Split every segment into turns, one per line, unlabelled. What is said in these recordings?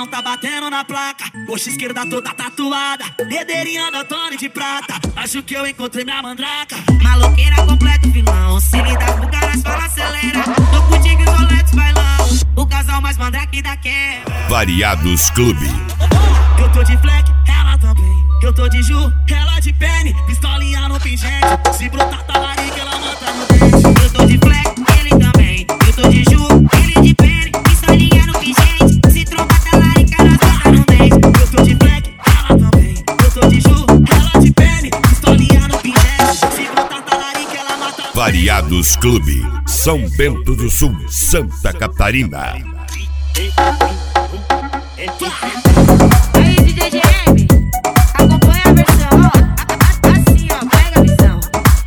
Cabelão tá batendo na placa, coxa esquerda toda tatuada, dedeirinha da Tony de prata. Acho que eu encontrei minha mandraca.
Maloqueira completo vilão, se lhe dá pro cara, fala acelera. Tô contigo e Rolex bailão, o casal mais mandrake da quebra.
Variados Clube.
Eu tô de fleck, ela também. Eu tô de Ju, ela de pene, pistolinha no pingente. Se brotar talarica, ela mata no dente.
Eu tô de fleck, ele também. Eu tô de Ju, ele de pene, pistolinha no pingente. Se tromba talarica, nós mata no dente.
Eu tô de fleck, ela também. Eu tô de Ju, ela de pene, pistolinha no pingente. Se brotar talarica, ela mata no dente.
Variados Clube. São Bento do Sul, Santa Catarina.
Aí, DJ GM, acompanha a versão, ó, assim, ó, pega a visão.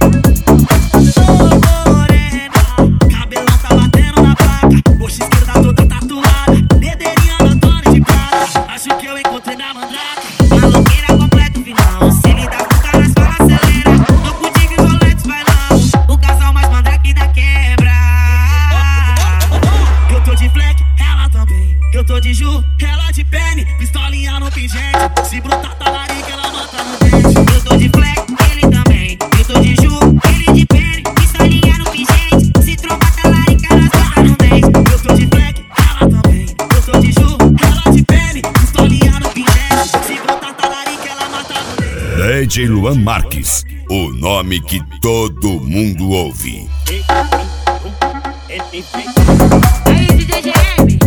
Ô morena, cabelão tá batendo na placa, coxa esquerda toda tatuada, dedeirinha da Tony de prata. Acho que eu encontrei minha mandraca.
Maloqueira completo vilão, se lhe dá pro cara, fala acelera. Tô contigo e Rolex bailão, o casal mais mandrake da quebra.
Eu tô de fleck, ela também. Eu tô de Ju, ela de pene, pistolinha no pingente. Se brotar talarica, ela mata no dente.
Eu tô de fleck, ele também. Eu tô de Ju, ele de pene, pistolinha no pingente. Se tromba talarica, nós mata no dente.
Eu tô de fleck, ela também. Eu tô de Ju, ela de pene, pistolinha no pingente. Se brotar talarica, ela mata no dente.
DJ Luan Marques, o nome que todo mundo ouve.
Aí, DJ GM,